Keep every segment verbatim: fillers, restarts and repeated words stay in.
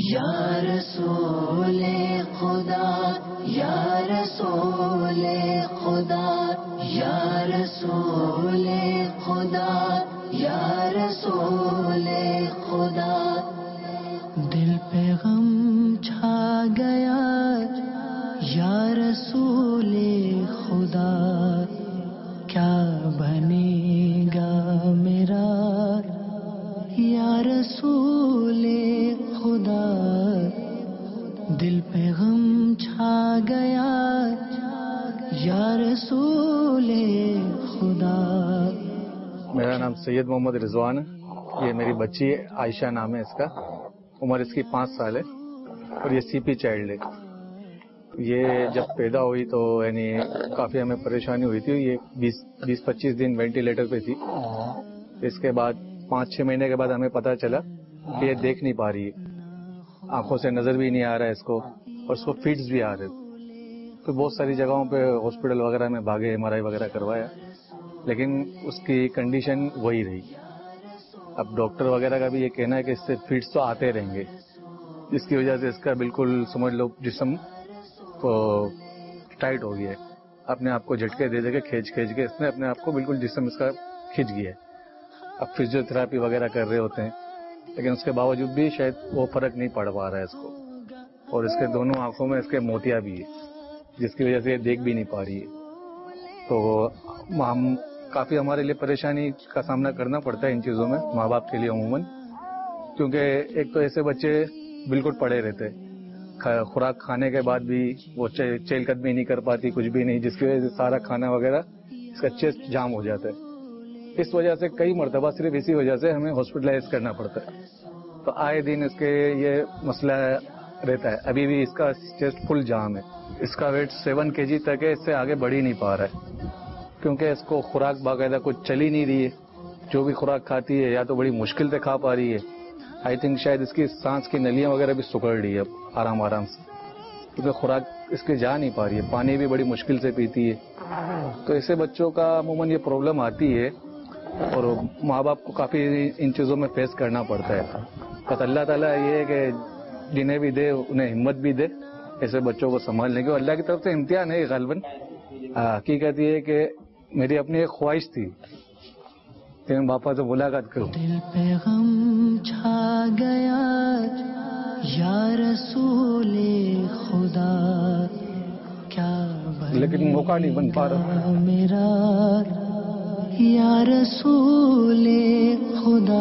یا رسول خدا یا رسول خدا یا رسول خدا یا رسول خدا. دل پہ غم چھا گیا یا رسول خدا، کیا بنے گا میرا یا رسول خدا. دل پہ غم چھا گیا یا رسول خدا. میرا نام سید محمد رضوان ہے. یہ میری بچی ہے، عائشہ نام ہے اس کا. عمر اس کی پانچ سال ہے اور یہ سی پی چائلڈ ہے. یہ جب پیدا ہوئی تو یعنی کافی ہمیں پریشانی ہوئی تھی. یہ بیس بیس پچیس دن وینٹیلیٹر پہ تھی. اس کے بعد پانچ چھ مہینے کے بعد ہمیں پتہ چلا کہ یہ دیکھ نہیں پا رہی ہے، آنکھوں سے نظر بھی نہیں آ رہا ہے اس کو، اور اس کو فیڈز بھی آ رہے. تو بہت ساری جگہوں پہ ہاسپٹل وغیرہ میں بھاگے، ایم آر آئی وغیرہ کروایا، لیکن اس کی کنڈیشن وہی رہی. اب ڈاکٹر وغیرہ کا بھی یہ کہنا ہے کہ اس سے فیڈز تو آتے رہیں گے، جس کی وجہ سے اس کا بالکل سمجھ لو جسم ٹائٹ ہو گیا ہے. اپنے آپ کو جھٹکے دے دے کے کھینچ کھینچ کے اس نے اپنے آپ کو بالکل جسم اس کا کھنچ گیا ہے. اب فزیو تھراپی وغیرہ کر رہے ہوتے ہیں، لیکن اس کے باوجود بھی شاید وہ فرق نہیں پڑ پا رہا ہے اس کو. اور اس کے دونوں آنکھوں میں اس کے موتیا بھی ہے، جس کی وجہ سے یہ دیکھ بھی نہیں پا رہی ہے. تو ہم کافی ہمارے لیے پریشانی کا سامنا کرنا پڑتا ہے ان چیزوں میں، ماں باپ کے لیے عموماً. کیونکہ ایک تو ایسے بچے بالکل پڑے رہتے، خوراک کھانے کے بعد بھی وہ چہل قدمی نہیں کر پاتی، کچھ بھی نہیں، جس کی وجہ سے سارا کھانا وغیرہ اس کا چیسٹ جام ہو جاتا ہے. اس وجہ سے کئی مرتبہ صرف اسی وجہ سے ہمیں ہاسپٹلائز کرنا پڑتا ہے. تو آئے دن اس کے یہ مسئلہ رہتا ہے. ابھی بھی اس کا چیسٹ فل جام ہے. اس کا ویٹ سیون کے جی تک ہے، اس سے آگے بڑھ ہی نہیں پا رہا ہے، کیونکہ اس کو خوراک باقاعدہ کچھ چل ہی نہیں رہی ہے. جو بھی خوراک کھاتی ہے یا تو بڑی مشکل سے کھا پا رہی ہے. آئی تھنک شاید اس کی سانس کی نلیاں وغیرہ بھی سکڑ رہی ہے اب آرام آرام سے، کیونکہ خوراک اس کی جا نہیں پا رہی ہے. پانی بھی بڑی مشکل سے پیتی ہے. تو ایسے بچوں کا عموماً یہ پرابلم آتی ہے، اور ماں باپ کو کافی ان چیزوں میں فیس کرنا پڑتا ہے. بس اللہ تعالیٰ یہ ہے کہ جنہیں بھی دے انہیں ہمت بھی دے ایسے بچوں کو سنبھالنے کی. اللہ کی طرف سے امتحان ہے غالباً. حقیقت یہ ہے کہ میری اپنی ایک خواہش تھی کہ میں باپا سے ملاقات کروں. دل پہ غم چھا گیا یا رسول خدا، کیا لیکن موقع نہیں بن پا رہا میرا یا رسول خدا.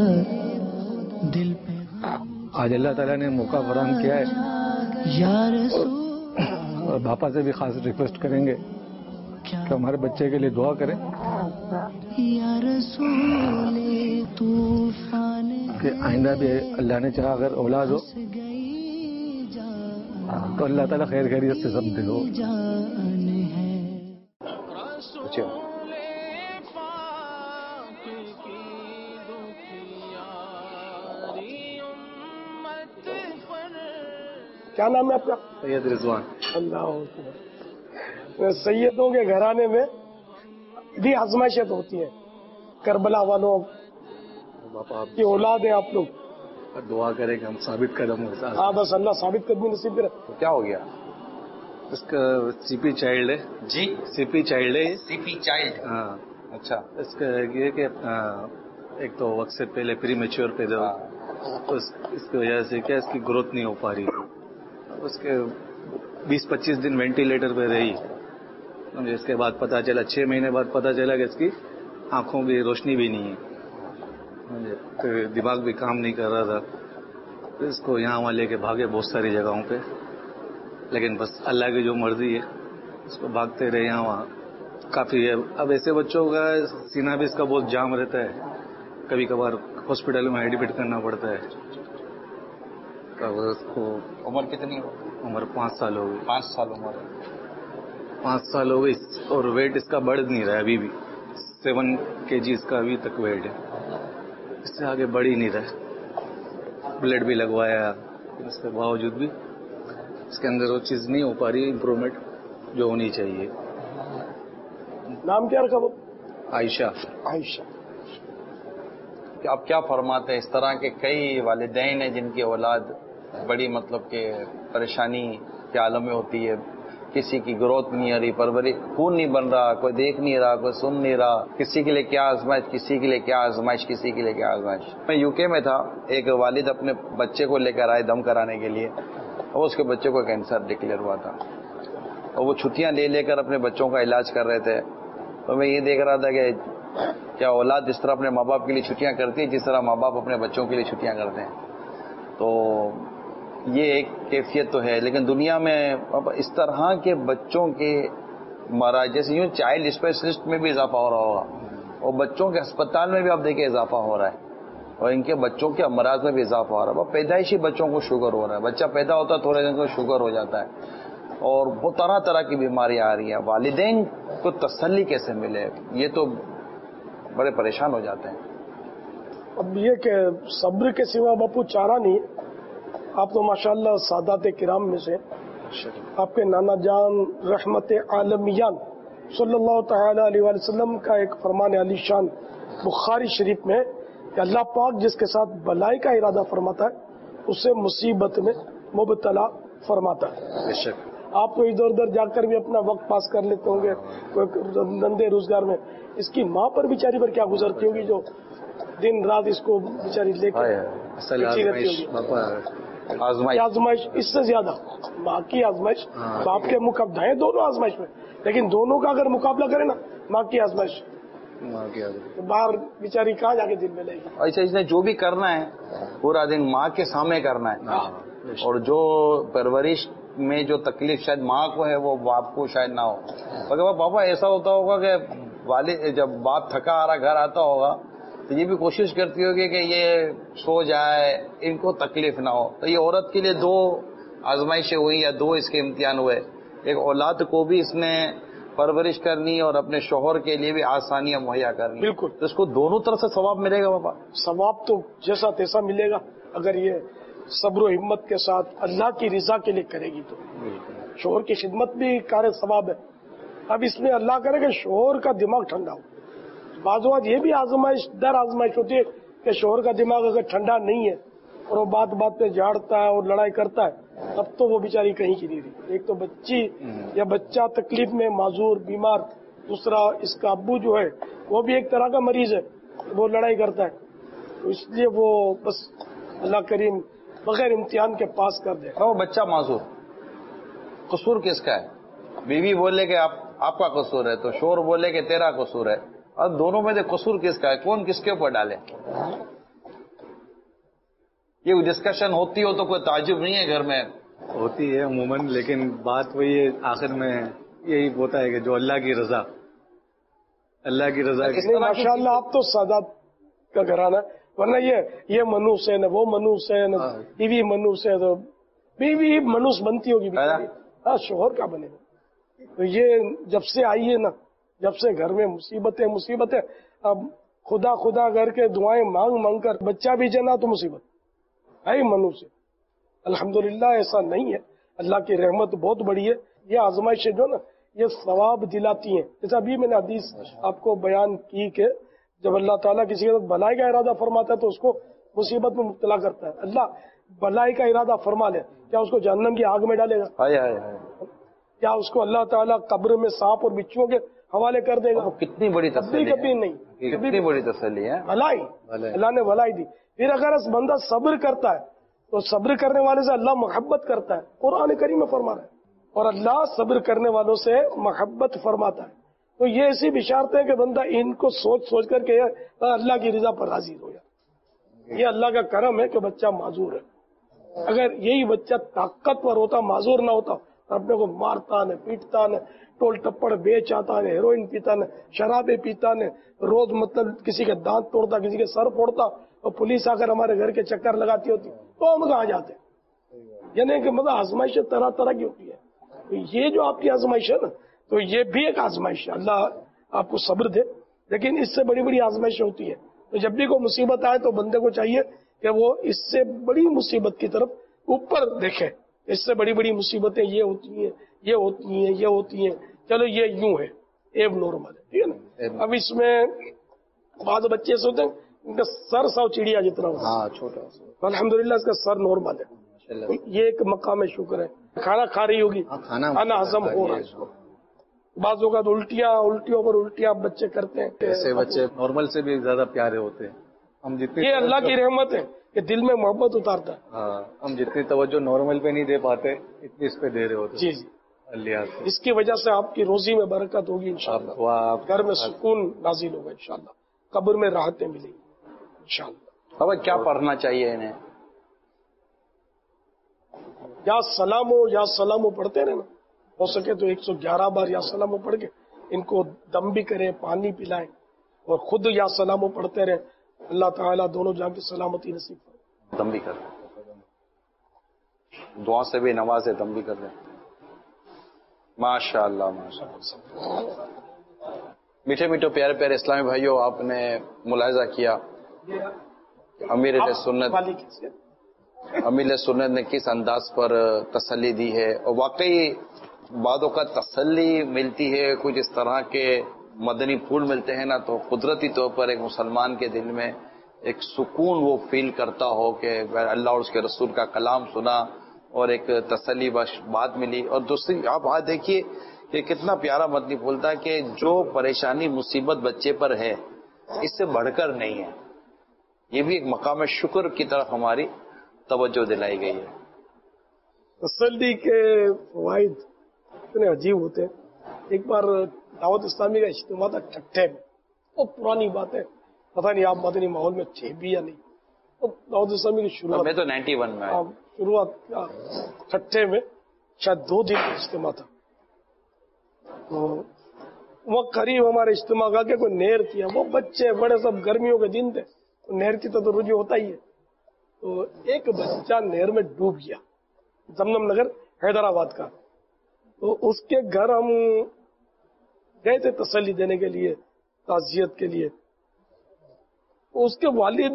دل پہ آج اللہ تعالیٰ نے موقع فراہم کیا ہے، یا رسول، اور باپا سے بھی خاص ریکویسٹ کریں گے کہ ہمارے بچے کے لیے دعا کریں یا رسول طوفان کہ آئندہ بھی اللہ نے چاہا اگر اولاد ہو تو اللہ تعالیٰ خیر خیریت سے سب دلو. کیا نام ہے آپ کا؟ سید رضوان. اللہ، سیدوں کے گھرانے میں بھی آزمائشت ہوتی ہے. کربلا والوں کی اولاد ہیں آپ لوگ، دعا کریں کہ ہم ثابت قدم ہو. ہاں بس اللہ ثابت قدمی نصیب کرے. کیا ہو گیا اس کا؟ سی پی چائلڈ ہے جی، سی پی چائلڈ ہے. C P child. ہاں، اچھا. اس کا یہ کہ ایک تو وقت سے پہلے پری میچور پیدا ہو، تو اس کی وجہ سے کیا اس کی گروتھ نہیں ہو پا رہی. اس کے بیس پچیس دن وینٹیلیٹر پہ رہی. مجھے اس کے بعد پتا چلا، چھ مہینے بعد پتا چلا کہ اس کی آنکھوں کی روشنی بھی نہیں ہے، دماغ بھی کام نہیں کر رہا تھا. اس کو یہاں وہاں لے کے بھاگے بہت ساری جگہوں پہ، لیکن بس اللہ کی جو مرضی ہے اس کو بھاگتے رہے یہاں وہاں. کافی ہے. اب ایسے بچوں کا سینہ بھی اس کا بہت جام رہتا ہے، کبھی کبھار ہاسپٹل میں ایڈمٹ کرنا پڑتا ہے. اس کو عمر کتنی ہو؟ عمر پانچ سال ہو گئی. پانچ سال عمر پانچ سال ہو گئی اور ویٹ اس کا بڑھ نہیں رہا ہے. ابھی بھی سیون کے جی اس کا ابھی تک ویٹ ہے، اس سے آگے بڑھ ہی نہیں رہا. بلڈ بھی لگوایا، اس کے باوجود بھی اس کے اندر وہ چیز نہیں ہو پا رہی امپروومنٹ جو ہونی چاہیے. نام کیا رکھا وہ؟ عائشہ. عائشہ. آپ کیا فرماتے ہیں؟ اس طرح کے کئی والدین ہیں جن کی اولاد بڑی مطلب کہ پریشانی کے عالم میں ہوتی ہے. کسی کی گروتھ نہیں آ رہی, پرورش خون نہیں بن رہا, کوئی دیکھ نہیں رہا, کوئی سن نہیں رہا. کسی کے لیے کیا آزمائش, کسی کے لیے کیا آزمائش, کسی کے لیے کیا آزمائش. میں یو کے میں تھا, ایک والد اپنے بچے کو لے کر آئے دم کرانے کے لیے, اور اس کے بچے کو کینسر ڈکلیئر ہوا تھا, اور وہ چھٹیاں لے لے کر اپنے بچوں کا علاج کر رہے تھے. تو میں یہ دیکھ رہا تھا کہ کیا اولاد جس طرح اپنے ماں باپ کے لیے چھٹیاں کرتی ہے, جس طرح ماں باپ اپنے بچوں کے لیے چھٹیاں کرتے ہیں. تو یہ ایک کیفیت تو ہے. لیکن دنیا میں اب اس طرح کے بچوں کے مراض, جیسے یوں چائلڈ اسپیشلسٹ میں بھی اضافہ ہو رہا ہوگا, اور بچوں کے ہسپتال میں بھی آپ دیکھیں اضافہ ہو رہا ہے, اور ان کے بچوں کے امراض میں بھی اضافہ ہو رہا ہے. پیدائشی بچوں کو شوگر ہو رہا ہے, بچہ پیدا ہوتا ہے تھوڑے دن کو شوگر ہو جاتا ہے, اور وہ طرح طرح کی بیماریاں آ رہی ہیں. والدین کو تسلی کیسے ملے, یہ تو بڑے پریشان ہو جاتے ہیں. اب یہ کہ صبر کے سوا باپو چارہ نہیں. آپ تو ماشاءاللہ سادات کرام میں سے, آپ کے نانا جان رحمت عالمیان صلی اللہ تعالی علیہ وآلہ وسلم کا ایک فرمان علی شان بخاری شریف میں کہ اللہ پاک جس کے ساتھ بلائی کا ارادہ فرماتا ہے اسے مصیبت میں مبتلا فرماتا ہے. بے شک آپ تو ادھر ادھر جا کر بھی اپنا وقت پاس کر لیتے ہوں گے کوئی دندے روزگار میں. اس کی ماں پر بیچاری پر کیا گزرتی ہوگی جو دن رات اس کو بیچاری لے کے پیچھے رہتی ہوگی. آزمائش اس سے زیادہ ماں کی آزمائش, باپ کے مقابلہ ہیں دونوں آزمائش میں, لیکن دونوں کا اگر مقابلہ کرے نا ماں کی آزمائش, باہر بیچاری کہاں جا کے دل میں لے گی. ایسا اس نے جو بھی کرنا ہے پورا دن ماں کے سامنے کرنا ہے, اور جو پرورش میں جو تکلیف شاید ماں کو ہے وہ باپ کو شاید نہ ہو. مگر پاپا ایسا ہوتا ہوگا کہ والد جب باپ تھکا آ رہا گھر آتا ہوگا تو یہ بھی کوشش کرتی ہوگی کہ یہ سو جائے, ان کو تکلیف نہ ہو. تو یہ عورت کے لیے دو آزمائشیں ہوئی یا دو اس کے امتحان ہوئے. ایک اولاد کو بھی اس نے پرورش کرنی اور اپنے شوہر کے لیے بھی آسانیاں مہیا کرنی. بالکل, تو اس کو دونوں طرف سے ثواب ملے گا بابا. ثواب تو جیسا تیسا ملے گا اگر یہ صبر و ہمت کے ساتھ اللہ کی رضا کے لیے کرے گی تو. شوہر کی خدمت بھی کار ثواب ہے. اب اس میں اللہ کرے کہ شوہر کا دماغ ٹھنڈا ہو. بعض اوقات یہ بھی آزمائش در آزمائش ہوتی ہے کہ شوہر کا دماغ اگر ٹھنڈا نہیں ہے اور وہ بات بات پہ جھاڑتا ہے اور لڑائی کرتا ہے تب تو وہ بیچاری کہیں کی نہیں رہی. ایک تو بچی یا بچہ تکلیف میں معذور بیمار, دوسرا اس کا ابو جو ہے وہ بھی ایک طرح کا مریض ہے, وہ لڑائی کرتا ہے. تو اس لیے وہ بس اللہ کریم بغیر امتحان کے پاس کر دے. وہ بچہ معذور, قصور کس کا ہے؟ بیوی بولے کہ آپ آپ کا قصور ہے تو شوہر بولے کہ تیرا قصور ہے. اور دونوں میں سے قصور کس کا ہے, کون کس کے اوپر ڈالے؟ یہ ڈسکشن ہوتی ہو تو کوئی تعجب نہیں ہے گھر میں. ہوتی ہے عموماً, لیکن بات وہی ہے آخر میں یہی ہوتا ہے کہ جو اللہ کی رضا, اللہ کی رضا. ماشاء اللہ آپ تو سادات کا گھرانہ, ورنہ یہ یہ منوس ہے نہ وہ منوس ہے نہ بیوی منوس ہے, تو بیوی منوس بنتی ہوگی ہاں, شوہر کا بنے گا. تو یہ جب سے آئی ہے نا, جب سے گھر میں مصیبتیں مصیبتیں, اب خدا خدا کر کے دعائیں مانگ مانگ کر بچہ بھی جنا تو مصیبت ہے منو سے. الحمدللہ ایسا نہیں ہے, اللہ کی رحمت بہت بڑی ہے. یہ آزمائشیں جو نا یہ ثواب دلاتی ہیں. جیسا ابھی میں نے حدیث آپ کو بیان کی کہ جب اللہ تعالیٰ کسی کے ساتھ بھلائی کا ارادہ فرماتا ہے تو اس کو مصیبت میں مبتلا کرتا ہے. اللہ بھلائی کا ارادہ فرما لے, کیا اس کو جہنم کی آگ میں ڈالے گا؟ کیا اس کو اللہ تعالیٰ قبر میں سانپ اور بچوں کے حوالے کر دے گا؟ کتنی بڑی تسلی, کبھی نہیں, کتنی بڑی تسلی ہے. بھلائی اللہ نے بھلائی دی. پھر اگر اس بندہ صبر کرتا ہے تو صبر کرنے والے سے اللہ محبت کرتا ہے. قرآن کریم میں فرما رہا ہے, اور اللہ صبر کرنے والوں سے محبت فرماتا ہے. تو یہ ایسی بشارت ہے کہ بندہ ان کو سوچ سوچ کر کے اللہ کی رضا پر راضی ہو جائے. یہ اللہ کا کرم ہے کہ بچہ معذور ہے. اگر یہی بچہ طاقتور ہوتا, معذور نہ ہوتا, اپنے کو مارتا نہ پیٹتا نہ ٹول ٹپڑ بیچ آتا نہ ہیروئن پیتا نہ شرابیں پیتا نہ روز مطلب کسی کے دانت توڑتا کسی کے سر پھوڑتا اور پولیس آ کر ہمارے گھر کے چکر لگاتی ہوتی تو ہم کہاں جاتے. یعنی کہ مطلب آزمائشیں طرح طرح کی ہوتی ہے. یہ جو آپ کی آزمائش ہے نا تو یہ بھی ایک آزمائش ہے. اللہ آپ کو صبر دے, لیکن اس سے بڑی بڑی آزمائشیں ہوتی ہے. تو جب بھی کوئی مصیبت آئے تو بندے کو چاہیے کہ وہ اس سے بڑی مصیبت کی طرف اوپر دیکھے. اس سے بڑی بڑی مصیبتیں یہ ہوتی ہیں یہ ہوتی ہیں یہ ہوتی ہیں چلو یہ یوں ہے, ایب نارمل ہے, ٹھیک ہے نا. اب اس میں بعض بچے سے ہوتے ہیں ان کا سر سو چڑیا جتنا ہوتا ہے, الحمدللہ اس کا سر نارمل ہے. یہ ایک مقام شکر ہے. کھانا کھا رہی ہوگی, کھانا کھانا ہضم ہو رہا ہے اس کو. بعض اوقات الٹیاں الٹیوں پر الٹیاں بچے کرتے ہیں. ایسے بچے نارمل سے بھی زیادہ پیارے ہوتے ہیں. ہم جتنی یہ اللہ کی رحمت ہے کہ دل میں محبت اتارتا ہے. ہاں, ہم جتنی توجہ نارمل پہ نہیں دے پاتے اتنی اس پہ دے رہے ہوتے. جی جی, اللہ سے اس کی وجہ سے آپ کی روزی میں برکت ہوگی انشاءاللہ. دعا آپ گھر میں سکون نازل ہوگا انشاءاللہ. قبر میں راحتیں ملیں گی انشاءاللہ. بابا کیا پڑھنا چاہیے انہیں؟ یا سلام ہو یا سلام ہو پڑھتے رہے نا, ہو سکے تو ایک سو گیارہ بار یا سلام ہو پڑھ کے ان کو دم بھی کریں, پانی پلائیں, اور خود یا سلام ہو پڑھتے رہے. اللہ تعالیٰ دونوں جہاں کی سلامتی نصیب کرے. دم بھی کر دعا سے بھی نواز ہے, دم بھی کر دیں. ماشاء اللہ ماشاء اللہ. میٹھے میٹھے پیارے پیارے اسلامی بھائیوں, آپ نے ملاحظہ کیا امیر سنت امیر سنت نے کس انداز پر تسلی دی ہے, اور واقعی بعدوں کا تسلی ملتی ہے. کچھ اس طرح کے مدنی پھول ملتے ہیں نا, تو قدرتی طور پر ایک مسلمان کے دل میں ایک سکون وہ فیل کرتا ہو کہ اللہ اور اس کے رسول کا کلام سنا اور ایک تسلی بخش بات ملی. اور دوسری آپ آج دیکھیے کہ کتنا پیارا مدنی پھول تھا کہ جو پریشانی مصیبت بچے پر ہے اس سے بڑھ کر نہیں ہے. یہ بھی ایک مقام شکر کی طرف ہماری توجہ دلائی گئی ہے. تسلی کے فوائد اتنے عجیب ہوتے ہیں. ایک بار دعوت اسلامی کا اجتماع تھا ٹھٹھے میں, بہت پرانی بات ہے, پتہ نہیں آپ مدنی ماحول میں تھے بھی یا نہیں. دعوت اسلامی کی شروعات میں تو نائنٹی ون میں شروعات ٹھٹھے میں شاید دو دن کا اجتماع تھا. تو وہ قریب ہمارے اجتماع کا کہ کوئی نہر کیا, وہ بچے بڑے سب گرمیوں کے دن تھے, نہر کی تو رجوع ہوتا ہی ہے. تو ایک بچہ نہر میں ڈوب گیا, زمزم نگر حیدرآباد کا. تو اس کے گھر ہم گئے تھے تسلی دینے کے لیے, تعزیت کے لیے. اس کے والد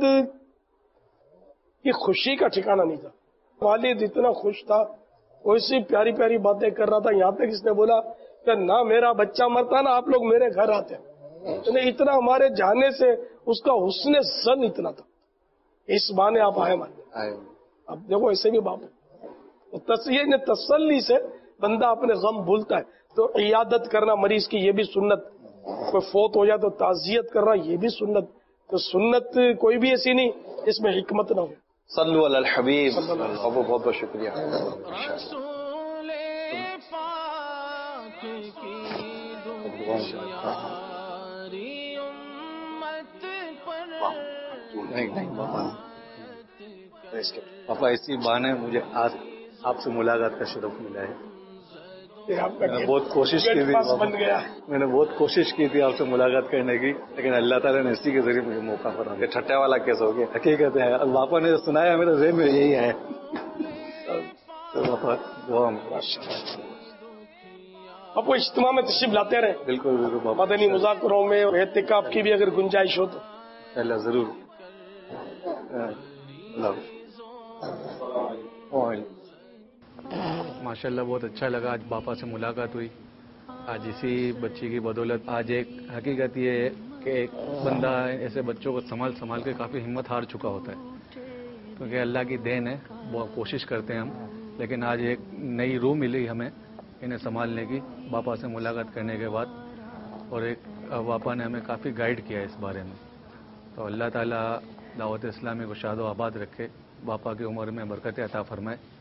کی خوشی کا ٹھکانہ نہیں تھا. والد اتنا خوش تھا, ویسی پیاری پیاری باتیں کر رہا تھا, یہاں تک اس نے بولا کہ نہ میرا بچہ مرتا نا آپ لوگ میرے گھر آتے. اتنا ہمارے جانے سے اس کا حسن زن اتنا تھا. اس بہانے آپ آئے ماننے. اب دیکھو ایسے بھی باپ ہے, تسلی سے بندہ اپنے غم بھولتا ہے. تو عیادت کرنا مریض کی یہ بھی سنت, کوئی فوت ہو جائے تو تعزیت کرنا یہ بھی سنت. تو سنت کوئی بھی ایسی نہیں جس میں حکمت نہ ہو. صلو علی الحبیب. بہت بہت شکریہ. پاپا اسی بہانے مجھے آج آپ سے ملاقات کا شرف ملا ہے. میں نے بہت کوشش کی تھی میں نے بہت کوشش کی تھی آپ سے ملاقات کرنے کی, لیکن اللہ تعالیٰ نے اسی کے ذریعے مجھے موقع فراہم کیا. ٹھٹے والا کیس ہو گیا, حقیقت ہے پاپا نے سنایا میرے ذہن میں یہی ہے. آپ کو اجتماع میں تشریف لاتے رہے. بالکل بالکل. مدنی مذاکروں میں اعتکاف کی بھی اگر گنجائش ہو تو اللہ ضرور. ماشاء اللہ بہت اچھا لگا, آج باپا سے ملاقات ہوئی. آج اسی بچی کی بدولت آج ایک حقیقت یہ ہے کہ ایک بندہ ایسے بچوں کو سنبھال سنبھال کے کافی ہمت ہار چکا ہوتا ہے, کیونکہ اللہ کی دین ہے, بہت کوشش کرتے ہیں ہم, لیکن آج ایک نئی روح ملی ہمیں انہیں سنبھالنے کی باپا سے ملاقات کرنے کے بعد. اور ایک باپا نے ہمیں کافی گائیڈ کیا اس بارے میں. تو اللہ تعالیٰ دعوت اسلامی کو شاد و آباد رکھے, باپا کی عمر میں برکت عطا فرمائے.